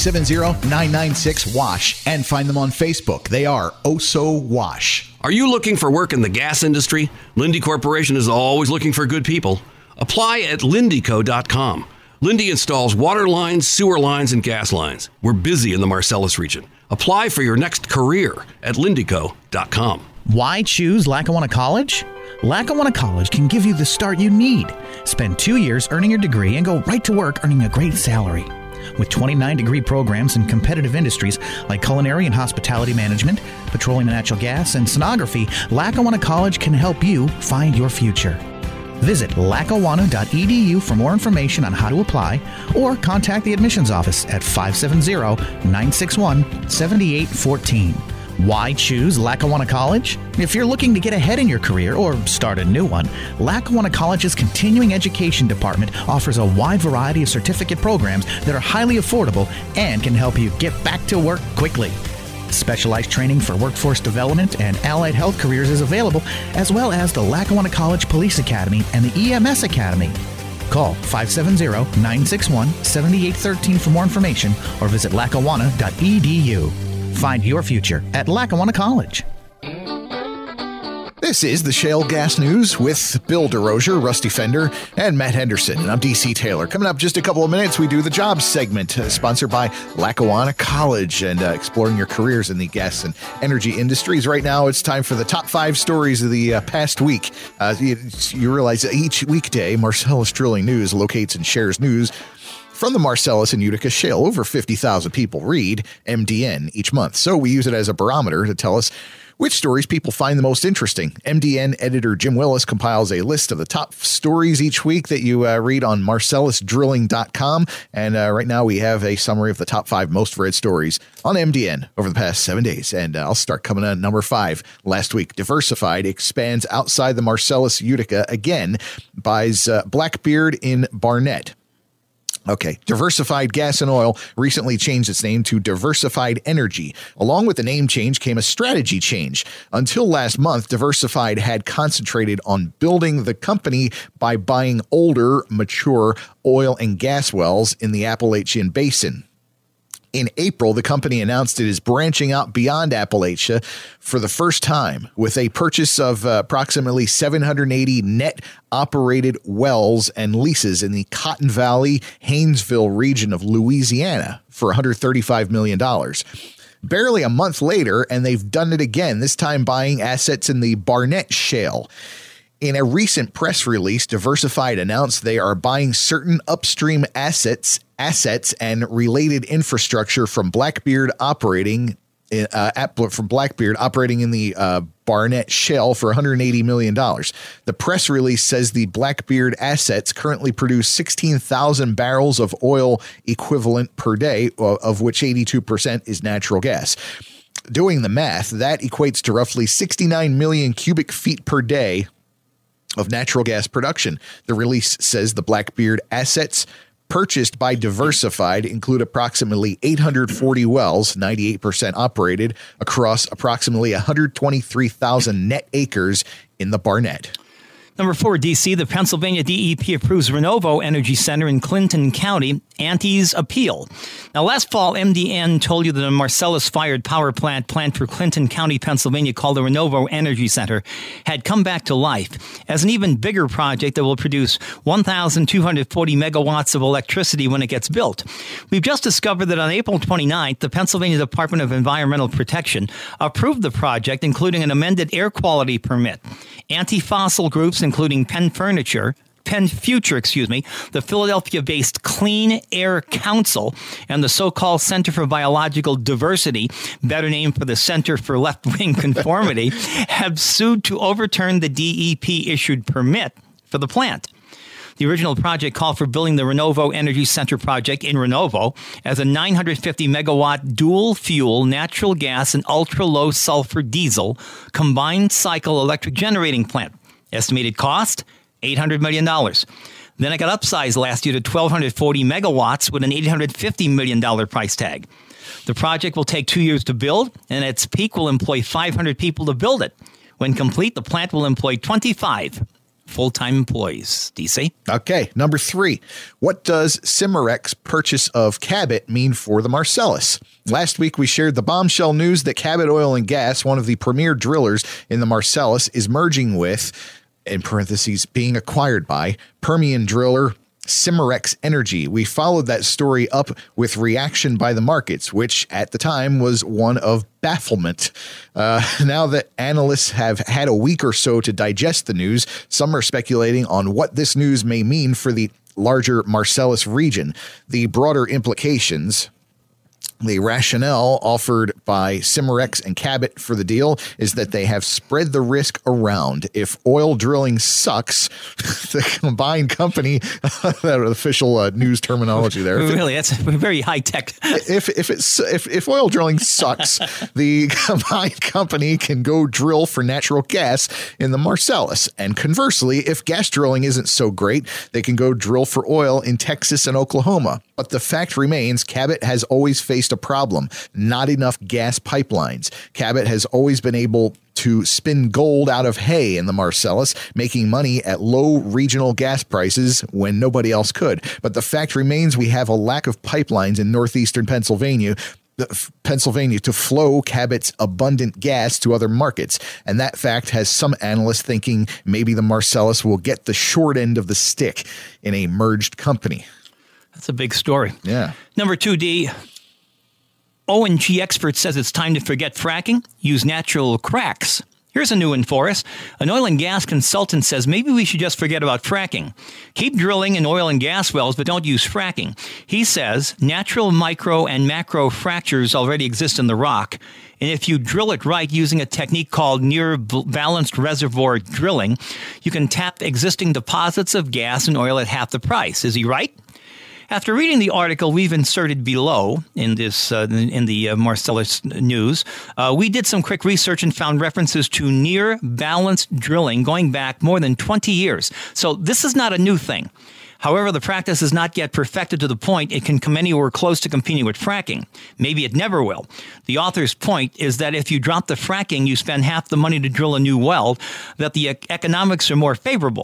570-996-WASH and find them on Facebook. They are Oso Wash. Are you looking for work in the gas industry? Linde Corporation is always looking for good people. Apply at lindeco.com. Linde installs water lines, sewer lines, and gas lines. We're busy in the Marcellus region. Apply for your next career at lindeco.com. Why choose Lackawanna College? Lackawanna College can give you the start you need. Spend 2 years earning your degree and go right to work earning a great salary. With 29 degree programs in competitive industries like culinary and hospitality management, petroleum and natural gas, and sonography, Lackawanna College can help you find your future. Visit lackawanna.edu for more information on how to apply or contact the admissions office at 570-961-7814. Why choose Lackawanna College? If you're looking to get ahead in your career or start a new one, Lackawanna College's continuing education department offers a wide variety of certificate programs that are highly affordable and can help you get back to work quickly. Specialized training for workforce development and allied health careers is available, as well as the Lackawanna College Police Academy and the EMS Academy. Call 570-961-7813 for more information or visit lackawanna.edu. Find your future at Lackawanna College. This is the Shale Gas News with Bill DeRosier, Rusty Fender, and Matt Henderson. And I'm DC Taylor. Coming up just a couple of minutes, we do the jobs segment sponsored by Lackawanna College and exploring your careers in the gas and energy industries. Right now, it's time for the top 5 stories of the past week. You realize that each weekday, Marcellus Drilling News locates and shares news from the Marcellus and Utica Shale. Over 50,000 people read MDN each month. So we use it as a barometer to tell us which stories people find the most interesting. MDN editor Jim Willis compiles a list of the top stories each week that you read on marcellusdrilling.com. And right now we have a summary of the top 5 most read stories on MDN over the past 7 days. And I'll start coming in at number 5. Last week, Diversified expands outside the Marcellus Utica again, buys Blackbeard in Barnett. Okay, Diversified Gas and Oil recently changed its name to Diversified Energy. Along with the name change came a strategy change. Until last month, Diversified had concentrated on building the company by buying older, mature oil and gas wells in the Appalachian Basin. In April, the company announced it is branching out beyond Appalachia for the first time with a purchase of approximately 780 net operated wells and leases in the Cotton Valley, Haynesville region of Louisiana for $135 million. Barely a month later, and they've done it again, this time buying assets in the Barnett Shale. In a recent press release, Diversified announced they are buying certain upstream assets and related infrastructure from Blackbeard operating in the Barnett Shale for $180 million. The press release says the Blackbeard assets currently produce 16,000 barrels of oil equivalent per day, of which 82% is natural gas. Doing the math, that equates to roughly 69 million cubic feet per day of natural gas production. The release says the Blackbeard assets purchased by Diversified include approximately 840 wells, 98% operated, across approximately 123,000 net acres in the Barnett. Number 4, D.C., the Pennsylvania DEP approves Renovo Energy Center in Clinton County, Anti's appeal. Now, last fall, MDN told you that a Marcellus-fired power plant planned for Clinton County, Pennsylvania, called the Renovo Energy Center, had come back to life as an even bigger project that will produce 1,240 megawatts of electricity when it gets built. We've just discovered that on April 29th, the Pennsylvania Department of Environmental Protection approved the project, including an amended air quality permit. Anti-fossil groups, including Penn Future, the Philadelphia-based Clean Air Council, and the so-called Center for Biological Diversity, better name for the Center for Left-Wing Conformity, have sued to overturn the DEP-issued permit for the plant. The original project called for building the Renovo Energy Center project in Renovo as a 950-megawatt dual-fuel natural gas and ultra-low sulfur diesel combined cycle electric generating plant. Estimated cost, $800 million. Then it got upsized last year to 1,240 megawatts with an $850 million price tag. The project will take 2 years to build, and at its peak will employ 500 people to build it. When complete, the plant will employ 25 full-time employees. DC? Okay, number 3. What does Cimarex's purchase of Cabot mean for the Marcellus? Last week, we shared the bombshell news that Cabot Oil and Gas, one of the premier drillers in the Marcellus, is merging with, in parentheses, being acquired by, Permian driller Cimarex Energy. We followed that story up with reaction by the markets, which at the time was one of bafflement. Now that analysts have had a week or so to digest the news, some are speculating on what this news may mean for the larger Marcellus region. The broader implications. The rationale offered by Cimarex and Cabot for the deal is that they have spread the risk around. If oil drilling sucks, the combined company, that official news terminology there. Really, that's very high tech. If oil drilling sucks, the combined company can go drill for natural gas in the Marcellus. And conversely, if gas drilling isn't so great, they can go drill for oil in Texas and Oklahoma. But the fact remains, Cabot has always faced a problem: not enough gas pipelines. Cabot has always been able to spin gold out of hay in the Marcellus, making money at low regional gas prices when nobody else could. But the fact remains, we have a lack of pipelines in northeastern Pennsylvania to flow Cabot's abundant gas to other markets. And that fact has some analysts thinking maybe the Marcellus will get the short end of the stick in a merged company. That's a big story. Yeah. Number 2D, O&G expert says it's time to forget fracking, use natural cracks. Here's a new one for us. An oil and gas consultant says maybe we should just forget about fracking. Keep drilling in oil and gas wells, but don't use fracking. He says natural micro and macro fractures already exist in the rock. And if you drill it right using a technique called near balanced reservoir drilling, you can tap existing deposits of gas and oil at half the price. Is he right? After reading the article we've inserted below in this in the Marcellus news, we did some quick research and found references to near balanced drilling going back more than 20 years. So this is not a new thing. However, the practice is not yet perfected to the point it can come anywhere close to competing with fracking. Maybe it never will. The author's point is that if you drop the fracking, you spend half the money to drill a new well, that the economics are more favorable.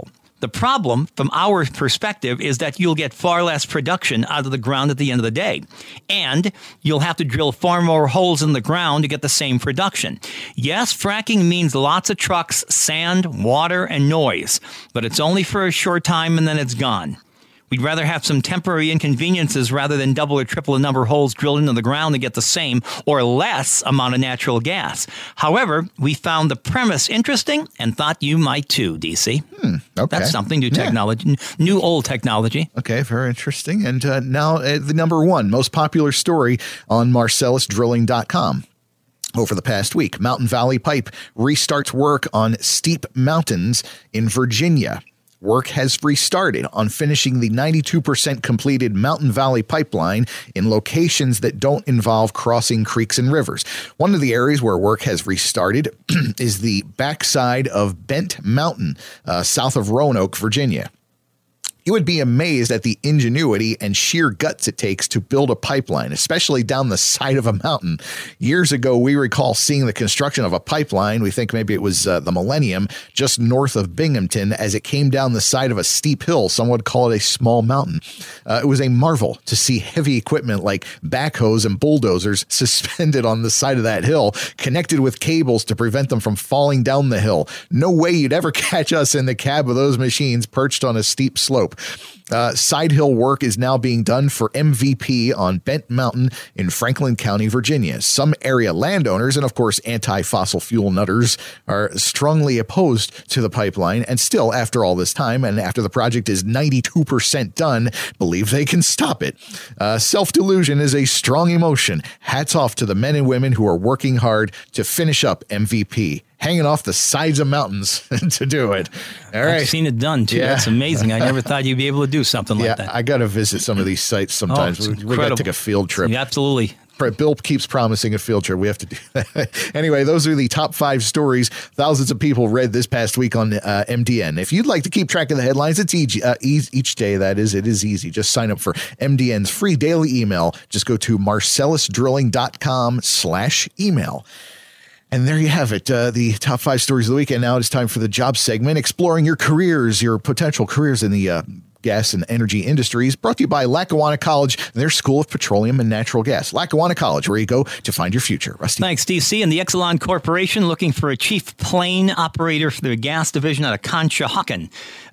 The problem, from our perspective, is that you'll get far less production out of the ground at the end of the day. And you'll have to drill far more holes in the ground to get the same production. Yes, fracking means lots of trucks, sand, water, and noise, but it's only for a short time and then it's gone. We'd rather have some temporary inconveniences rather than double or triple the number of holes drilled into the ground to get the same or less amount of natural gas. However, we found the premise interesting and thought you might too, DC. Okay. That's something, new technology, new old technology. Okay, very interesting. And now the number one most popular story on MarcellusDrilling.com. Over the past week, Mountain Valley Pipe restarts work on steep mountains in Virginia. Work has restarted on finishing the 92% completed Mountain Valley Pipeline in locations that don't involve crossing creeks and rivers. One of the areas where work has restarted is the backside of Bent Mountain, south of Roanoke, Virginia. You would be amazed at the ingenuity and sheer guts it takes to build a pipeline, especially down the side of a mountain. Years ago, we recall seeing the construction of a pipeline. We think maybe it was the Millennium, just north of Binghamton, as it came down the side of a steep hill. Some would call it a small mountain. It was a marvel to see heavy equipment like backhoes and bulldozers suspended on the side of that hill, connected with cables to prevent them from falling down the hill. No way you'd ever catch us in the cab of those machines perched on a steep slope. Side hill work is now being done for MVP on Bent Mountain in Franklin County, Virginia. Some area landowners and, of course, anti-fossil fuel nutters are strongly opposed to the pipeline and still, after all this time and after the project is 92% done, believe they can stop it. Self-delusion is a strong emotion. Hats off to the men and women who are working hard to finish up MVP. Hanging off the sides of mountains to do it. All right. I've seen it done, too. Yeah. That's amazing. I never thought you'd be able to do something like that. I got to visit some of these sites sometimes. We got to take a field trip. Yeah, absolutely. Bill keeps promising a field trip. We have to do that. Anyway, those are the top 5 stories thousands of people read this past week on MDN. If you'd like to keep track of the headlines, it's each day, that is. It is easy. Just sign up for MDN's free daily email. Just go to marcellusdrilling.com/email. And there you have it, the top 5 stories of the week. And now it's time for the job segment, exploring your careers, your potential careers in the gas and energy industries, brought to you by Lackawanna College and their School of Petroleum and Natural Gas. Lackawanna College, where you go to find your future. Rusty. Thanks, DC. And the Exelon Corporation looking for a chief plane operator for their gas division out of Conshohocken.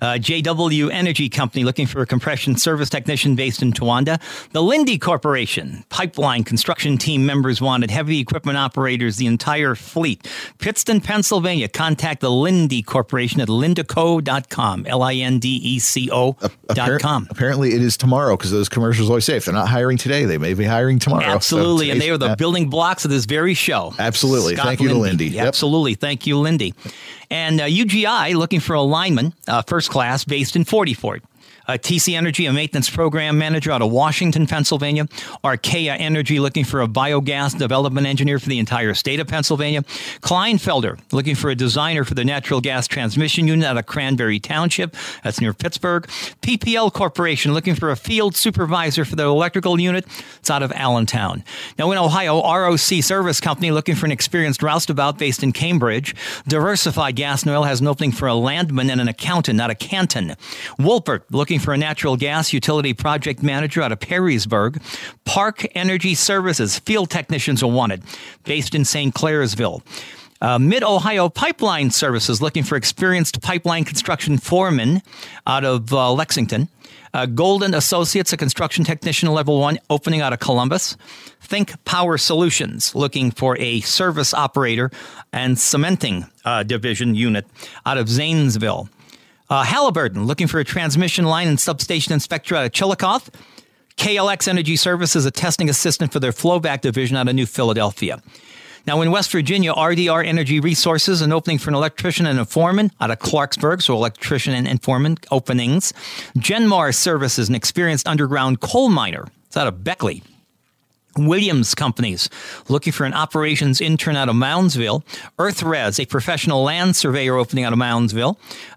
JW Energy Company looking for a compression service technician based in Towanda. The Linde Corporation, pipeline construction team members wanted, heavy equipment operators, the entire fleet. Pittston, Pennsylvania. Contact the Linde Corporation at lindeco.com, LINDECO.com. Apparently it is tomorrow, because those commercials always say if they're not hiring today, they may be hiring tomorrow. Absolutely, and they are the building blocks of this very show. Absolutely. Thank you to Linde. Yep. Absolutely. Thank you, Linde. And UGI looking for a lineman, first class, based in 40 Fort. TC Energy, a maintenance program manager out of Washington, Pennsylvania. Archaea Energy looking for a biogas development engineer for the entire state of Pennsylvania. Kleinfelder looking for a designer for the natural gas transmission unit out of Cranberry Township. That's near Pittsburgh. PPL Corporation looking for a field supervisor for the electrical unit. It's out of Allentown. Now in Ohio, ROC Service Company looking for an experienced roustabout based in Cambridge. Diversified Gas and Oil has an opening for a landman and an accountant out of Canton. Wolpert looking for a natural gas utility project manager out of Perrysburg. Park Energy Services, field technicians are wanted, based in St. Clairsville. Mid-Ohio Pipeline Services looking for experienced pipeline construction foreman out of Lexington. Golden Associates, a construction technician level 1, opening out of Columbus. Think Power Solutions, looking for a service operator and cementing division unit out of Zanesville. Halliburton, looking for a transmission line and substation inspector out of Chillicothe. KLX Energy Services, a testing assistant for their flowback division out of New Philadelphia. Now in West Virginia, RDR Energy Resources, an opening for an electrician and a foreman out of Clarksburg, so electrician and foreman openings. Genmar Services, an experienced underground coal miner. It's out of Beckley. Williams Companies, looking for an operations intern out of Moundsville. EarthRes, a professional land surveyor opening out of Moundsville.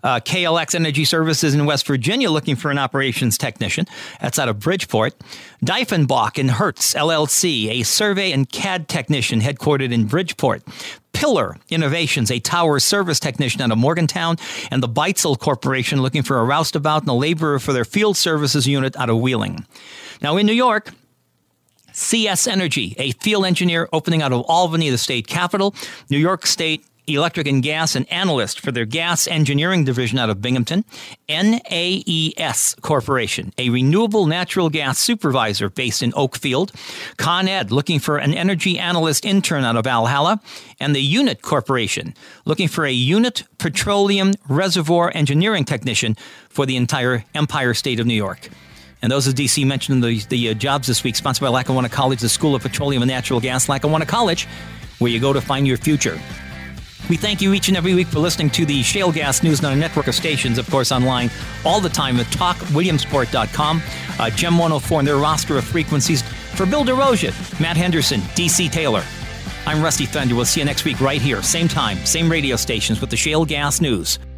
KLX Energy Services in West Virginia, looking for an operations technician. That's out of Bridgeport. Diefenbach and Hertz, LLC, a survey and CAD technician headquartered in Bridgeport. Pillar Innovations, a tower service technician out of Morgantown, and the Beitzel Corporation looking for a roustabout and a laborer for their field services unit out of Wheeling. Now in New York, CS Energy, a field engineer opening out of Albany, the state capital. New York State Electric and Gas, an analyst for their gas engineering division out of Binghamton. NAES Corporation, a renewable natural gas supervisor based in Oakfield. Con Ed, looking for an energy analyst intern out of Valhalla. And the Unit Corporation, looking for a unit petroleum reservoir engineering technician for the entire Empire State of New York. And those, as DC mentioned, the jobs this week, sponsored by Lackawanna College, the School of Petroleum and Natural Gas, Lackawanna College, where you go to find your future. We thank you each and every week for listening to the Shale Gas News on a network of stations, of course, online all the time at TalkWilliamsport.com, Gem 104 and their roster of frequencies. For Bill DeRozier, Matt Henderson, DC Taylor, I'm Rusty Fender. We'll see you next week right here, same time, same radio stations with the Shale Gas News.